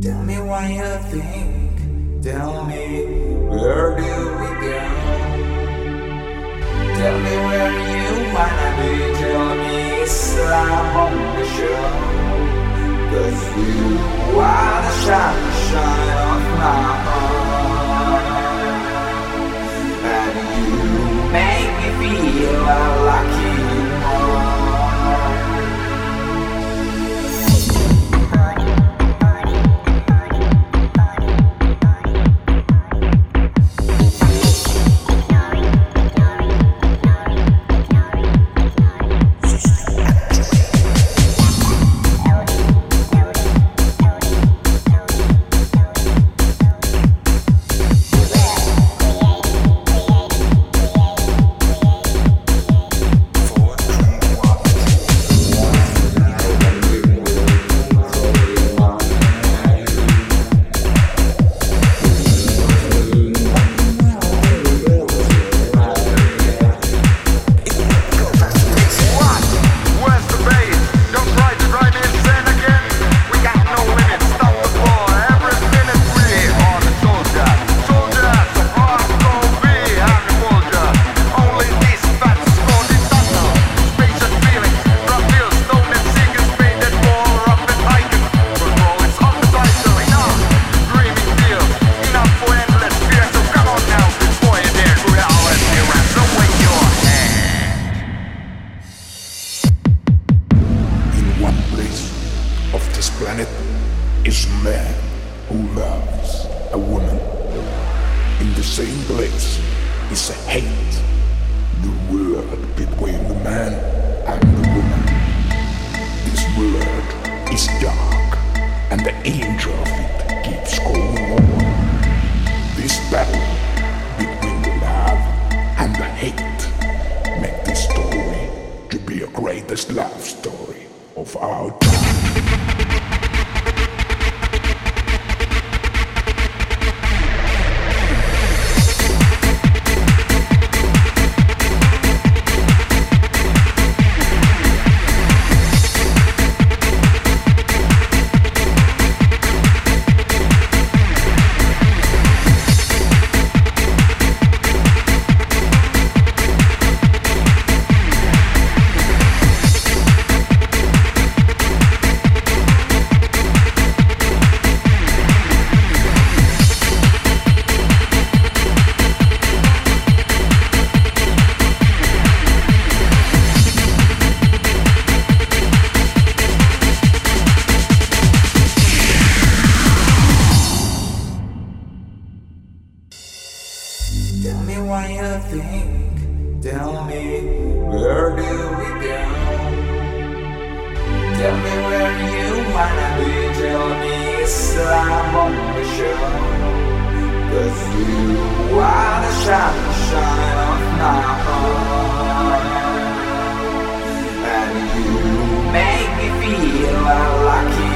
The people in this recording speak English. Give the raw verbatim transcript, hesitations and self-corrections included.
Tell me what you think. Tell me where do we go? Tell me where you wanna be. Tell me slam on the show. Cause you are the shine, shine of my heart. And you make me feel like you are. Planet is a man who loves a woman. In the same place is a hate, the word between the man and the woman. This word is dark, and the angel of it keeps going on. This battle between the love and the hate make this story to be a greatest love story of our time. Tell me what you think. Tell me where do we go? Tell me where you wanna be. Tell me slam on the show. Cause you are the shine, shine of my heart. And you make me feel like you